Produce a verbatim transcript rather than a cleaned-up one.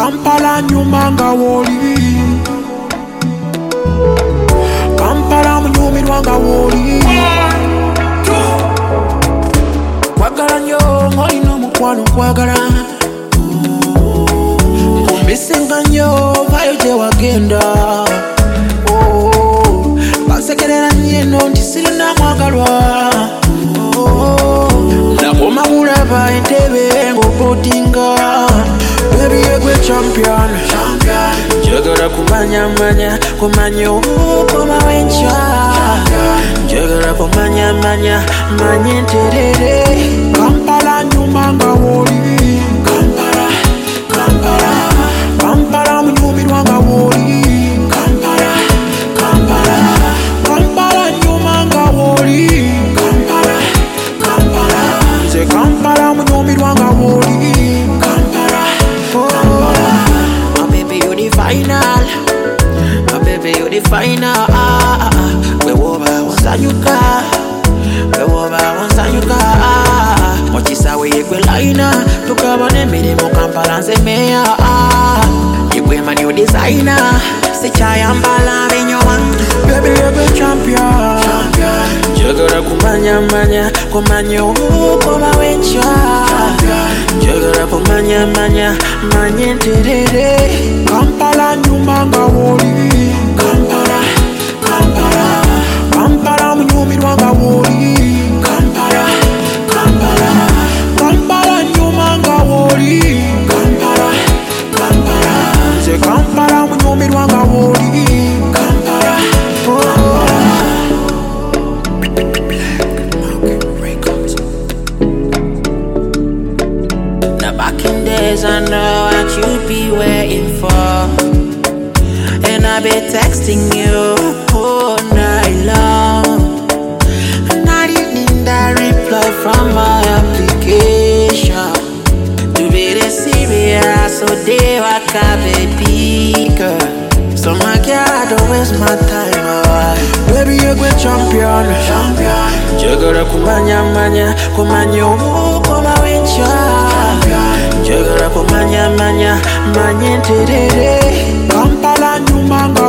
Kampala nyumanga woli Kampala mnyumirwa nga woli Kwagala nyo ngolino mukwano kwagala Kumbisinga nyo vayo je wagenda Basekerera nyeno ntisirina mwagalwa Nakoma mulaba entebe ng'opotinga Baby yegwe champion Njagala kumanya manya kumanya okoma wencha Njagala kumanya manya manya nterere Kampala nyumanga woli Kampala, Kampala Kampala mnyumirwa nga woli Kampala, Kampala Kampala nyumanga woli Kampala, Kampala Nze Kampala mnyumirwa nga woli Kampala, Kampala My baby you the final My baby you the final ah, ah, ah. We woba wansanyuka We woba wansanyuka ah, ah. Mochisa we yekwe laina Tukabone mirimo Kampala nzemea ah. Yekwe man you designer Sichaya mbala vinyowa Baby yekwe champion Njagala kumanya manya kumanya okoma wencha Njagala kumanya manya manya nterere Kampala nyumanga woli Kampala, Kampala Kampala mnyumirwa nga woli Kampala, Kampala Kampala nyumanga woli Kampala, Kampala Nze Kampala mnyumirwa nga woli Kampala, Kampala Back in days I know what you'd be waiting for And I've been texting you all night long And I didn't need a reply from my application To be the serious so they walk a baby girl So my girl don't waste my time oh. Baby you're a champion Champion Njagala kumanya manya kumanya okoma wencha Njagala kumanya manya manya nterere Kampala nyumanga